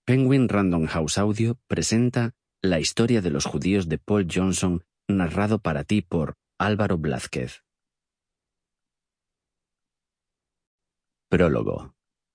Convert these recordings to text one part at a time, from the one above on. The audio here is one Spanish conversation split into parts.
Penguin Random House Audio presenta La historia de los judíos de Paul Johnson, narrado para ti por Álvaro Blázquez. Prólogo.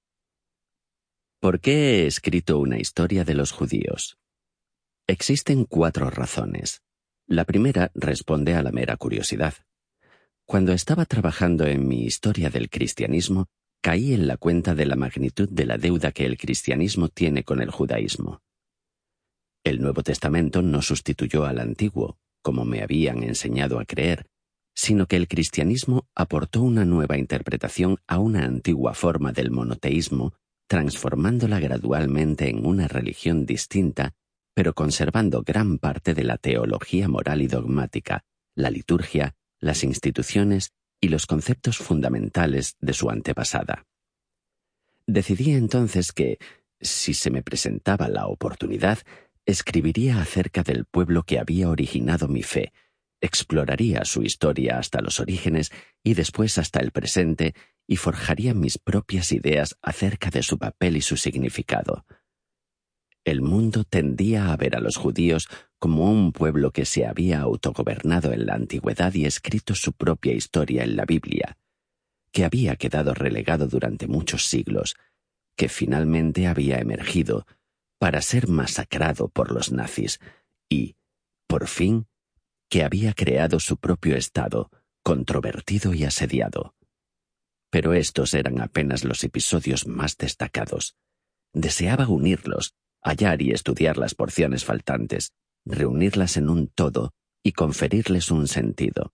¿Por qué he escrito una historia de los judíos? Existen 4 razones. La primera responde a la mera curiosidad. Cuando estaba trabajando en mi historia del cristianismo, caí en la cuenta de la magnitud de la deuda que el cristianismo tiene con el judaísmo. El Nuevo Testamento no sustituyó al Antiguo, como me habían enseñado a creer, sino que el cristianismo aportó una nueva interpretación a una antigua forma del monoteísmo, transformándola gradualmente en una religión distinta, pero conservando gran parte de la teología moral y dogmática, la liturgia, las instituciones y los conceptos fundamentales de su antepasada. Decidí entonces que, si se me presentaba la oportunidad, escribiría acerca del pueblo que había originado mi fe, exploraría su historia hasta los orígenes y después hasta el presente y forjaría mis propias ideas acerca de su papel y su significado. El mundo tendía a ver a los judíos como un pueblo que se había autogobernado en la antigüedad y escrito su propia historia en la Biblia, que había quedado relegado durante muchos siglos, que finalmente había emergido para ser masacrado por los nazis y, por fin, que había creado su propio estado, controvertido y asediado. Pero estos eran apenas los episodios más destacados. Deseaba unirlos, hallar y estudiar las porciones faltantes, reunirlas en un todo y conferirles un sentido.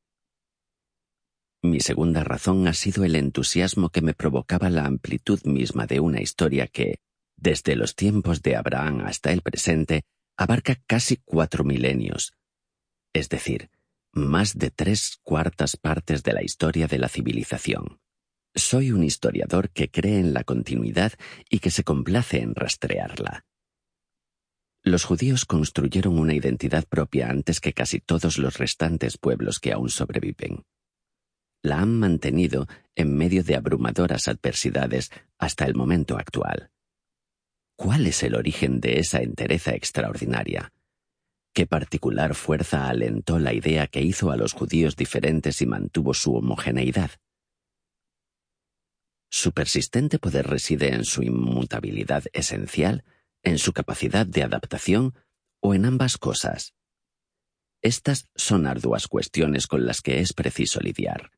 Mi segunda razón ha sido el entusiasmo que me provocaba la amplitud misma de una historia que, desde los tiempos de Abraham hasta el presente, abarca casi 4 milenios, es decir, más de 3/4 partes de la historia de la civilización. Soy un historiador que cree en la continuidad y que se complace en rastrearla. Los judíos construyeron una identidad propia antes que casi todos los restantes pueblos que aún sobreviven. La han mantenido en medio de abrumadoras adversidades hasta el momento actual. ¿Cuál es el origen de esa entereza extraordinaria? ¿Qué particular fuerza alentó la idea que hizo a los judíos diferentes y mantuvo su homogeneidad? Su persistente poder reside en su inmutabilidad esencial, en su capacidad de adaptación o en ambas cosas. Estas son arduas cuestiones con las que es preciso lidiar.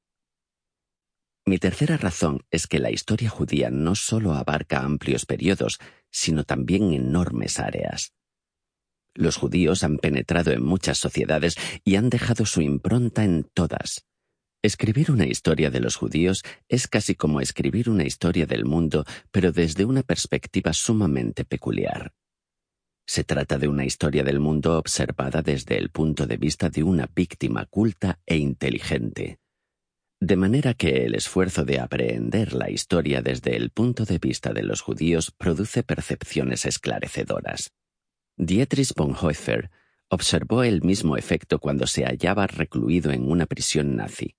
Mi tercera razón es que la historia judía no solo abarca amplios periodos, sino también enormes áreas. Los judíos han penetrado en muchas sociedades y han dejado su impronta en todas. Escribir una historia de los judíos es casi como escribir una historia del mundo, pero desde una perspectiva sumamente peculiar. Se trata de una historia del mundo observada desde el punto de vista de una víctima culta e inteligente. De manera que el esfuerzo de aprehender la historia desde el punto de vista de los judíos produce percepciones esclarecedoras. Dietrich Bonhoeffer observó el mismo efecto cuando se hallaba recluido en una prisión nazi.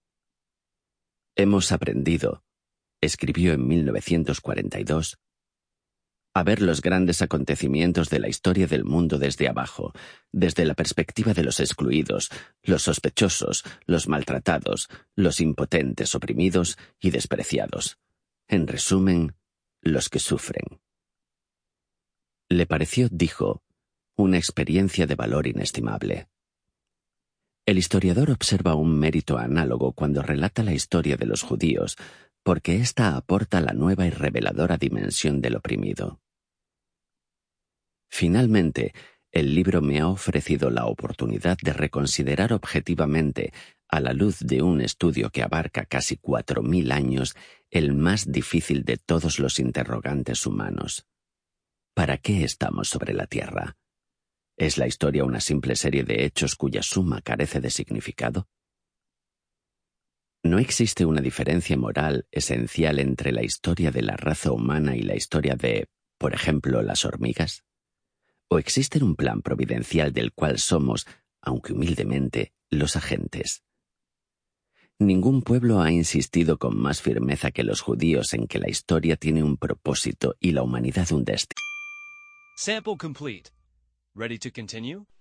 Hemos aprendido, escribió en 1942, a ver los grandes acontecimientos de la historia del mundo desde abajo, desde la perspectiva de los excluidos, los sospechosos, los maltratados, los impotentes, oprimidos y despreciados. En resumen, los que sufren. Le pareció, dijo, una experiencia de valor inestimable. El historiador observa un mérito análogo cuando relata la historia de los judíos, porque ésta aporta la nueva y reveladora dimensión del oprimido. Finalmente, el libro me ha ofrecido la oportunidad de reconsiderar objetivamente, a la luz de un estudio que abarca casi 4000 años, el más difícil de todos los interrogantes humanos. ¿Para qué estamos sobre la Tierra? ¿Es la historia una simple serie de hechos cuya suma carece de significado? ¿No existe una diferencia moral esencial entre la historia de la raza humana y la historia de, por ejemplo, las hormigas? ¿O existe un plan providencial del cual somos, aunque humildemente, los agentes? Ningún pueblo ha insistido con más firmeza que los judíos en que la historia tiene un propósito y la humanidad un destino. Sample complete. Ready to continue?